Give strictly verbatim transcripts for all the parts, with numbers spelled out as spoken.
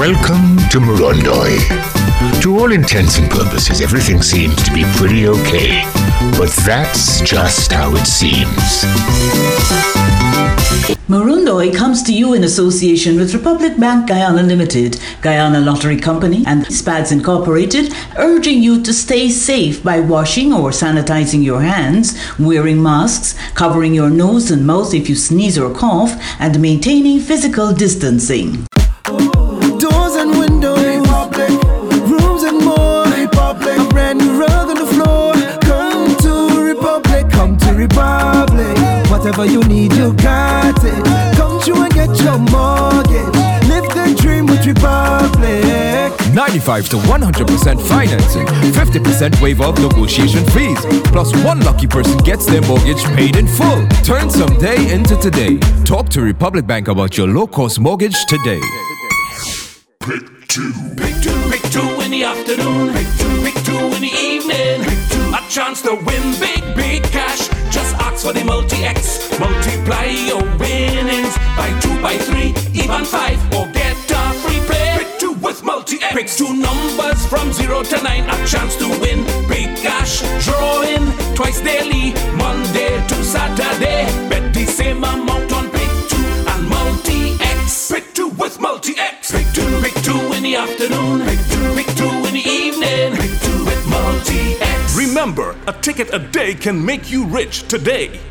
Welcome to Morondoi. To all intents and purposes, everything seems to be pretty okay. But that's just how it seems. Morondoi comes to you in association with Republic Bank Guyana Limited, Guyana Lottery Company, and SPADS Incorporated, urging you to stay safe by washing or sanitizing your hands, wearing masks, covering your nose and mouth if you sneeze or cough, and maintaining physical distancing. Doors and windows, Republic. Rooms and more, Republic. A brand new rug on the floor. Come to Republic, come to Republic. Whatever you need, you got it. Come through and get your mortgage. Live the dream with Republic. ninety-five to one hundred percent financing, fifty percent waiver of negotiation fees, plus one lucky person gets their mortgage paid in full. Turn someday into today. Talk to Republic Bank about your low-cost mortgage today. Pick two. Pick two. Pick two in the afternoon. Pick two. Pick two in the evening. Pick two. A chance to win big, big cash. Just ask for the multi-X. Multiply your winnings by two, by three, even five, or get a free play. Pick two with multi-X. Pick two numbers from zero to nine. A chance to win big cash. Drawing twice daily, Monday to Saturday. Bet the same amount on pick two and multi-X. Pick two with multi-X. Pick two, pick two in the afternoon. Pick two, pick two in the evening. Pick two with multi-X. Remember, a ticket a day can make you rich today.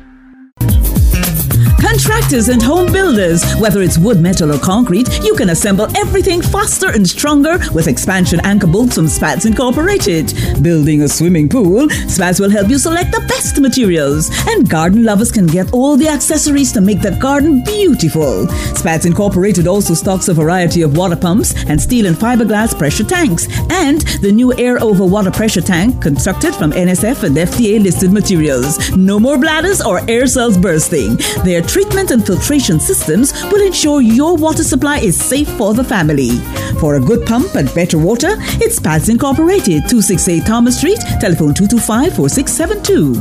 Contractors and home builders, whether it's wood, metal, or concrete, you can assemble everything faster and stronger with expansion anchor bolts from SPADS Incorporated. Building a swimming pool, SPADS will help you select the best materials. And garden lovers can get all the accessories to make the garden beautiful. SPADS Incorporated also stocks a variety of water pumps and steel and fiberglass pressure tanks. And the new air over water pressure tank constructed from N S F and F D A listed materials. No more bladders or air cells bursting. Their treatment and filtration systems will ensure your water supply is safe for the family. For a good pump and better water, it's SPADS Incorporated, two sixty-eight Thomas Street, telephone two two five, four six seven two.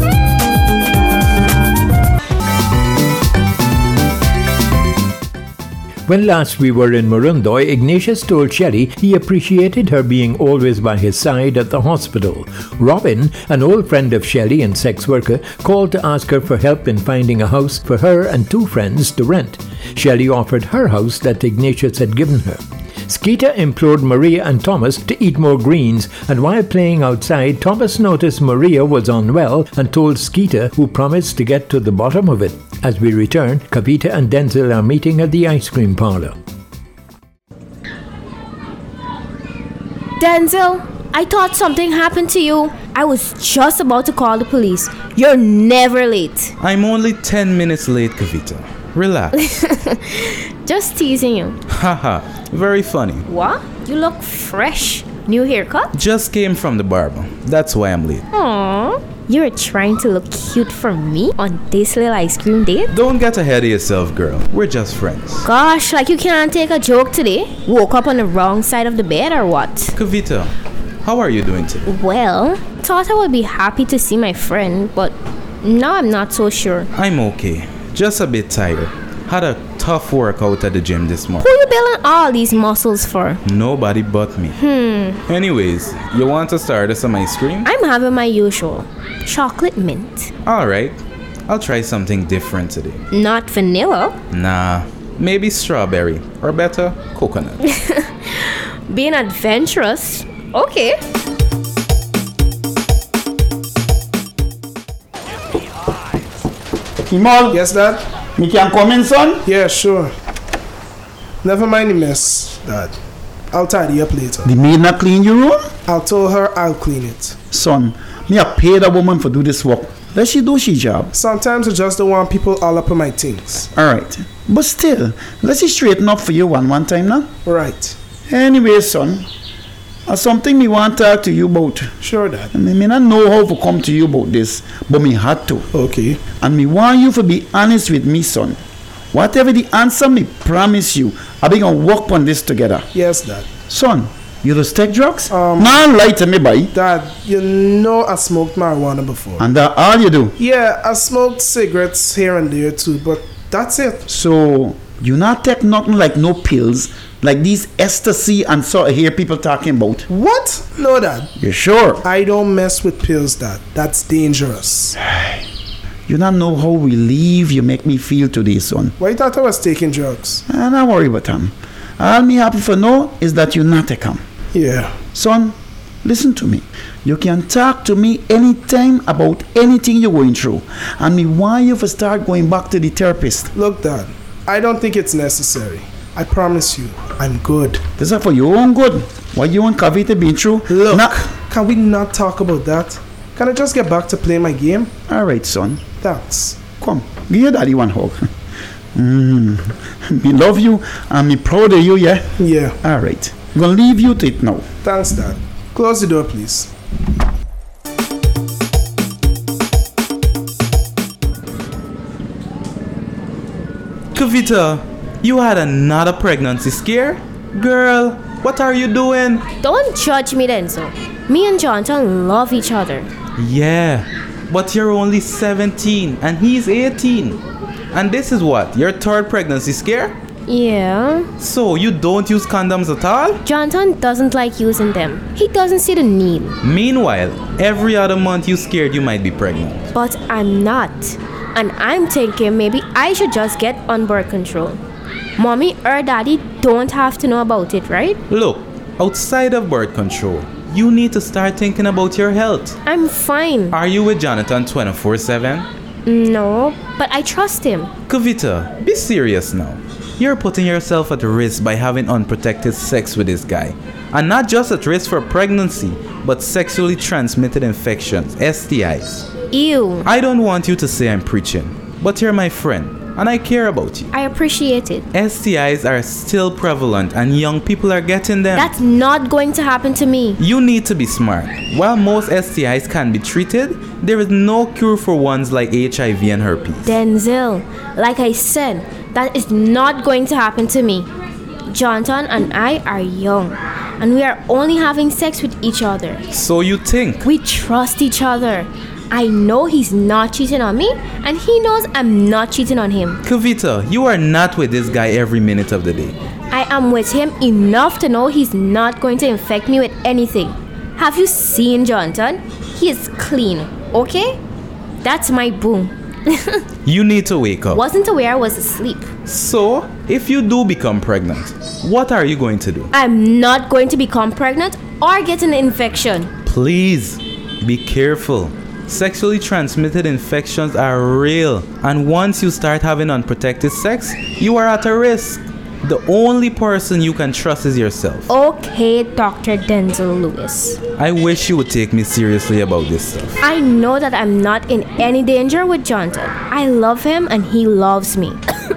When last we were in Morondoi, Ignatius told Shelley he appreciated her being always by his side at the hospital. Robin, an old friend of Shelley and sex worker, called to ask her for help in finding a house for her and two friends to rent. Shelley offered her house that Ignatius had given her. Skeeter implored Maria and Thomas to eat more greens, and while playing outside, Thomas noticed Maria was unwell and told Skeeter, who promised to get to the bottom of it. As we return, Kavita and Denzel are meeting at the ice cream parlor. Denzel, I thought something happened to you. I was just about to call the police. You're never late. I'm only ten minutes late, Kavita. Relax. Just teasing you. Haha, very funny. What? You look fresh. New haircut? Just came from the barber. That's why I'm late. Aww. You're trying to look cute for me on this little ice cream date? Don't get ahead of yourself, girl. We're just friends. Gosh, like you can't take a joke today? Woke up on the wrong side of the bed or what? Kavita, how are you doing today? Well, thought I would be happy to see my friend, but now I'm not so sure. I'm okay. Just a bit tired. Had a tough workout at the gym this morning. Who you building all these muscles for? Nobody but me. Hmm. Anyways, you want to start us some ice cream? I'm having my usual. Chocolate mint. Alright. I'll try something different today. Not vanilla? Nah. Maybe strawberry. Or better, coconut. Being adventurous. Okay. Kimal? Yes, Dad? Me can come in, son? Yeah, sure. Never mind the mess, Dad. I'll tidy up later. The maid not clean your room? I'll tell her I'll clean it. Son, me a pay that woman for do this work. Let she do she job. Sometimes I just don't want people all up on my things. Alright. But still, let's see straighten up for you one one time now. Right. Anyway, son, there's something me want to talk to you about. Sure, Dad. I mean, me not know how to come to you about this, but me had to. Okay. And me want you to be honest with me, son. Whatever the answer, me promise you, I'll be gonna work on this together. Yes, Dad. Son, you just take drugs? Um, nah, lie to me, boy. Dad, you know I smoked marijuana before. And that all you do? Yeah, I smoked cigarettes here and there too, but that's it. So, you not take nothing like no pills, Like these ecstasy and sort of hear people talking about. What? No, Dad. You sure? I don't mess with pills, Dad. That's dangerous. You don't know how relieved you make me feel today, son. Why you thought I was taking drugs? Ah, don't worry about them. All me happy for know is that you not take them. Yeah. Son, listen to me. You can talk to me anytime about anything you're going through. And me want you to start going back to the therapist. Look, Dad, I don't think it's necessary. I promise you, I'm good. This is for your own good. What you want Kavita been through? Look, Not- can we not talk about that? Can I just get back to playing my game? All right, son. Thanks. Come, give your daddy one hug. Mm. Me love you and me proud of you, yeah? Yeah. All right. I'm gonna leave you to it now. Thanks, Dad. Close the door, please. Kavita, you had another pregnancy scare? Girl, what are you doing? Don't judge me then, so. Me and Jonathan love each other. Yeah, but you're only seventeen and he's eighteen. And this is what, your third pregnancy scare? Yeah. So you don't use condoms at all? Jonathan doesn't like using them. He doesn't see the need. Meanwhile, every other month you scared you might be pregnant. But I'm not. And I'm thinking maybe I should just get on birth control. Mommy or daddy don't have to know about it, right? Look, outside of birth control, you need to start thinking about your health. I'm fine. Are you with Jonathan twenty-four seven? No, but I trust him. Kavita, be serious now. You're putting yourself at risk by having unprotected sex with this guy. And not just at risk for pregnancy, but sexually transmitted infections, S T Is. Ew. I don't want you to say I'm preaching, but you're my friend, and I care about you. I appreciate it. S T Is are still prevalent, and young people are getting them. That's not going to happen to me. You need to be smart. While most S T Is can be treated, there is no cure for ones like H I V and herpes. Denzel, like I said, that is not going to happen to me. Jonathan and I are young, and we are only having sex with each other. So you think? We trust each other. I know he's not cheating on me, and he knows I'm not cheating on him. Kavita, you are not with this guy every minute of the day. I am with him enough to know he's not going to infect me with anything. Have you seen Jonathan? He is clean, okay? That's my boom. You need to wake up. Wasn't aware I was asleep. So, if you do become pregnant, what are you going to do? I'm not going to become pregnant or get an infection. Please, be careful. Sexually transmitted infections are real, and once you start having unprotected sex, you are at a risk. The only person you can trust is yourself. Okay, Doctor Denzel Lewis. I wish you would take me seriously about this stuff. I know that I'm not in any danger with Jonathan. I love him and he loves me.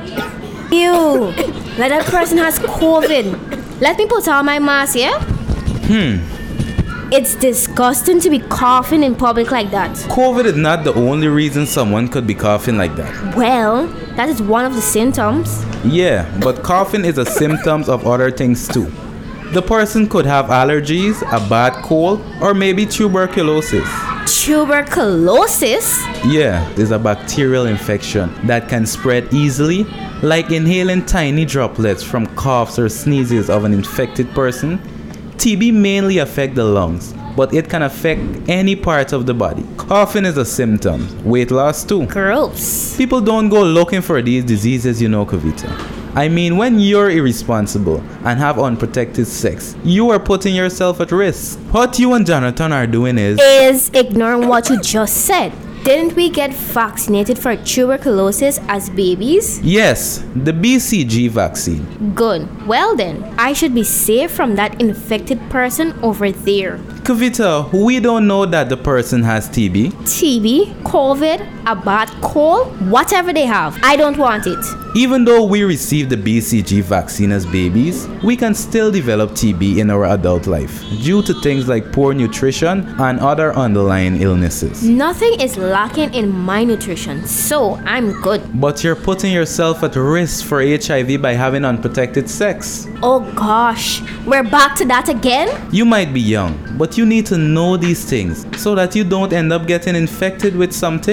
Ew, like that person has COVID. Let me put on my mask, yeah? Hmm. It's disgusting to be coughing in public like that. COVID is not the only reason someone could be coughing like that. Well, that is one of the symptoms. Yeah, but coughing is a symptom of other things too. The person could have allergies, a bad cold, or maybe tuberculosis. Tuberculosis? Yeah, there's a bacterial infection that can spread easily, like inhaling tiny droplets from coughs or sneezes of an infected person. T B mainly affects the lungs, but it can affect any part of the body. Coughing is a symptom. Weight loss too. Gross. People don't go looking for these diseases, you know, Kavita. I mean, when you're irresponsible and have unprotected sex, you are putting yourself at risk. What you and Jonathan are doing is... Is ignoring what you just said. Didn't we get vaccinated for tuberculosis as babies? Yes, the B C G vaccine. Good. Well then, I should be safe from that infected person over there. Kavita, we don't know that the person has T B. T B, COVID, a bad cold, whatever they have. I don't want it. Even though we received the B C G vaccine as babies, we can still develop T B in our adult life due to things like poor nutrition and other underlying illnesses. Nothing is lacking in my nutrition, so I'm good. But you're putting yourself at risk for H I V by having unprotected sex. Oh gosh, we're back to that again? You might be young, but you need to know these things so that you don't end up getting infected with something.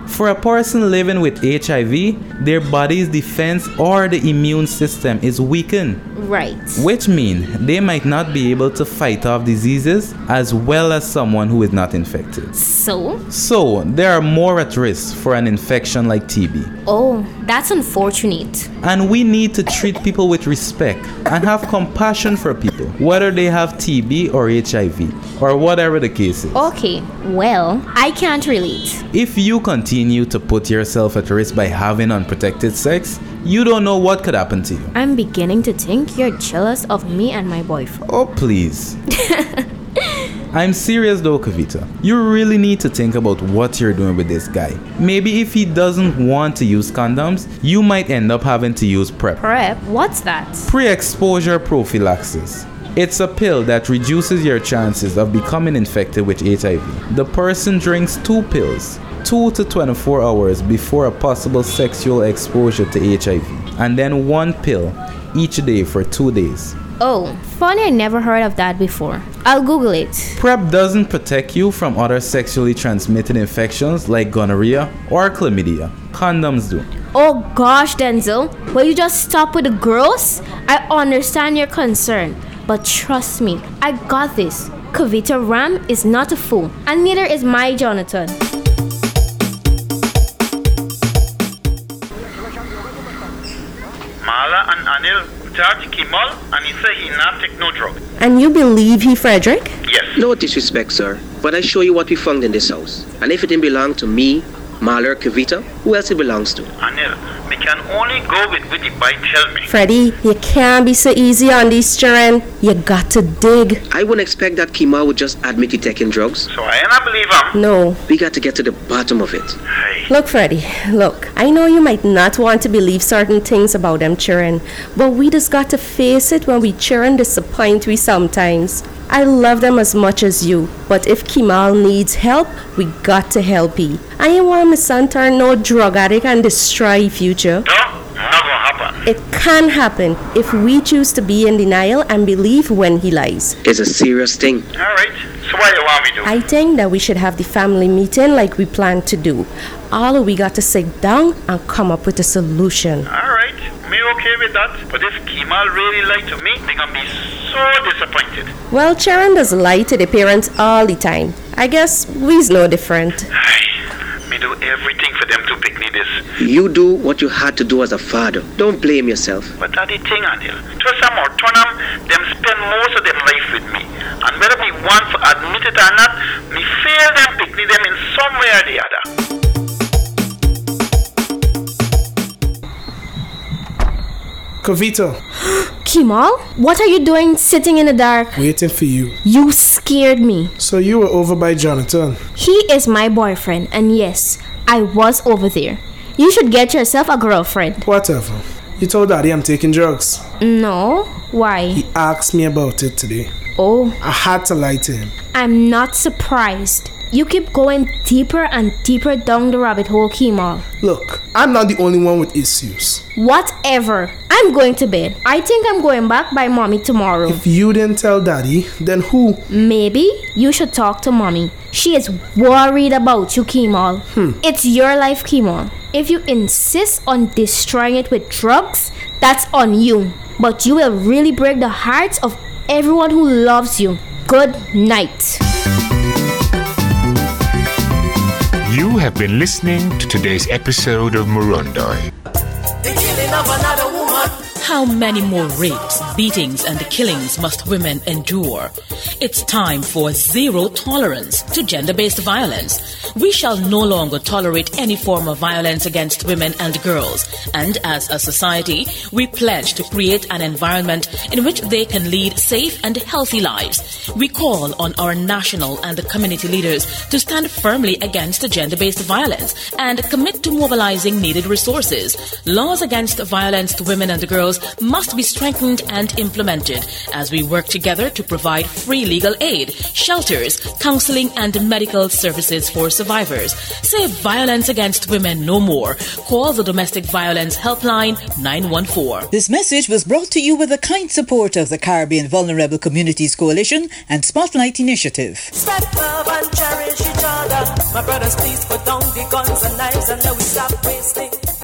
For a person living with H I V, their body's defense or the immune system is weakened. Right. Which means they might not be able to fight off diseases as well as someone who is not infected. So? So, they are more at risk for an infection like T B. Oh, that's unfortunate. And we need to treat people with respect and have compassion for people, whether they have T B or H I V, or whatever the case is. Okay, well, I can't relate. If you continue to put yourself at risk by having unprotected sex, you don't know what could happen to you. I'm beginning to think you're jealous of me and my boyfriend. Oh, please. I'm serious though, Kavita. You really need to think about what you're doing with this guy. Maybe if he doesn't want to use condoms, you might end up having to use PrEP. PrEP? What's that? Pre-exposure prophylaxis. It's a pill that reduces your chances of becoming infected with H I V. The person drinks two pills, two to twenty-four hours before a possible sexual exposure to H I V, and then one pill each day for two days. Oh, funny, I never heard of that before. I'll Google it. PrEP doesn't protect you from other sexually transmitted infections like gonorrhea or chlamydia. Condoms do. Oh gosh, Denzel, will you just stop with the gross? I understand your concern, but trust me, I got this. Kavita Ram is not a fool, and neither is my Jonathan. Mala and Anil charge Kimal and he say he not take no drug. And you believe he Frederick? Yes. No disrespect, sir, but I show you what we found in this house. And if it didn't belong to me, Mala or Kavita, who else it belongs to? Anil, we can only go with what the boy tell me. Freddie, you can't be so easy on these children. You got to dig. I wouldn't expect that Kimal would just admit to taking drugs. So I ain't believe him. No. We got to get to the bottom of it. Hey. Look, Freddie, look, I know you might not want to believe certain things about them children, but we just got to face it when we children disappoint we sometimes. I love them as much as you, but if Kimal needs help, we got to help he. I ain't want my son turn no drug addict and destroy his future. No, not gonna happen. It can happen if we choose to be in denial and believe when he lies. It's a serious thing. Alright, so what do you want me to do? I think that we should have the family meeting like we planned to do. All we got to sit down and come up with a solution. Alright, me okay with that. But if Kimal really lied to me, they gonna be so disappointed. Well, Sharon does lie to the parents all the time. I guess we's no different. Hey, me do everything for them to pick me this. You do what you had to do as a father. Don't blame yourself. But that's the thing, Anil. Trust them or turn them, them spend most of their life with me. And whether me want to admit it or not, me fail them pick me them in some way or the other. Kavita. Kimal, what are you doing sitting in the dark? Waiting for you. You scared me. So you were over by Jonathan. He is my boyfriend, and yes, I was over there. You should get yourself a girlfriend. Whatever. You told Daddy I'm taking drugs. No, why? He asked me about it today. Oh. I had to lie to him. I'm not surprised. You keep going deeper and deeper down the rabbit hole, Kimal. Look, I'm not the only one with issues. Whatever. I'm going to bed. I think I'm going back by mommy tomorrow. If you didn't tell Daddy, then who? Maybe you should talk to mommy. She is worried about you, Kimal. Hmm. It's your life, Kimal. If you insist on destroying it with drugs, that's on you. But you will really break the hearts of everyone who loves you. Good night. You have been listening to today's episode of Murundoi. The killing of another woman. How many more rapes, beatings, and killings must women endure? It's time for zero tolerance to gender-based violence. We shall no longer tolerate any form of violence against women and girls. And as a society, we pledge to create an environment in which they can lead safe and healthy lives. We call on our national and community leaders to stand firmly against gender-based violence and commit to mobilizing needed resources. Laws against violence to women and girls laws must be strengthened and implemented as we work together to provide free legal aid, shelters, counseling, and medical services for survivors. Say violence against women no more. Call the Domestic Violence Helpline nine one four. This message was brought to you with the kind support of the Caribbean Vulnerable Communities Coalition and Spotlight Initiative. Spread love and cherish each other. My brothers, please put down the guns and knives and let we stop wasting